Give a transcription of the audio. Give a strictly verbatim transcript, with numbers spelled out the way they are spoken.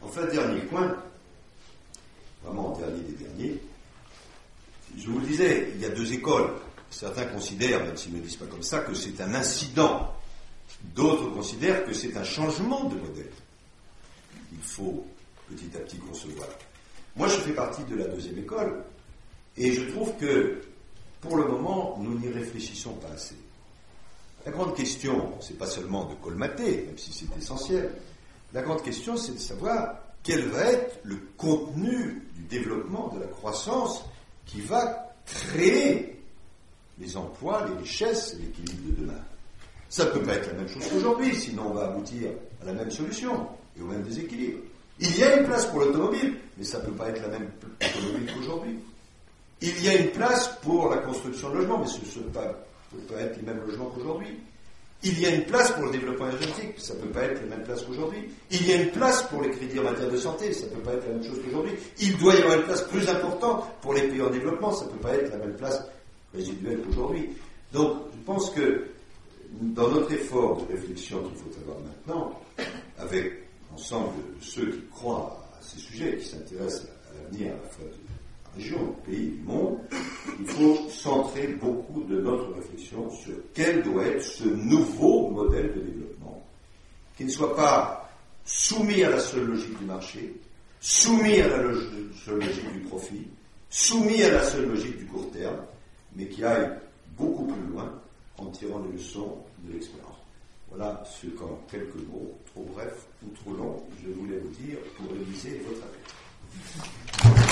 Enfin, dernier point, vraiment dernier des derniers, je vous le disais, il y a deux écoles. Certains considèrent, même s'ils ne le disent pas comme ça, que c'est un incident. D'autres considèrent que c'est un changement de modèle. Il faut petit à petit concevoir. Moi, je fais partie de la deuxième école, et je trouve que, pour le moment, nous n'y réfléchissons pas assez. La grande question, c'est pas seulement de colmater, même si c'est essentiel. La grande question, c'est de savoir quel va être le contenu du développement, de la croissance, qui va créer les emplois, les richesses et l'équilibre de demain. Ça ne peut pas être la même chose qu'aujourd'hui, sinon on va aboutir à la même solution et au même déséquilibre. Il y a une place pour l'automobile, mais ça ne peut pas être la même automobile qu'aujourd'hui. Il y a une place pour la construction de logements, mais ce ne peut pas, peut pas être les mêmes logements qu'aujourd'hui. Il y a une place pour le développement énergétique, ça ne peut pas être les mêmes places qu'aujourd'hui. Il y a une place pour les crédits en matière de santé, ça ne peut pas être la même chose qu'aujourd'hui. Il doit y avoir une place plus importante pour les pays en développement, ça ne peut pas être la même place résiduelle qu'aujourd'hui. Donc, je pense que dans notre effort de réflexion qu'il faut avoir maintenant, avec l'ensemble de ceux qui croient à ces sujets, qui s'intéressent à l'avenir à la fois de la région, du pays, du monde, il faut centrer beaucoup de notre réflexion sur quel doit être ce nouveau modèle de développement, qui ne soit pas soumis à la seule logique du marché, soumis à la lo- seule logique du profit, soumis à la seule logique du court terme, mais qui aille beaucoup plus loin en tirant les leçons de l'expérience. Voilà ce qu'en quelques mots, trop bref ou trop long, je voulais vous dire pour réviser votre appel.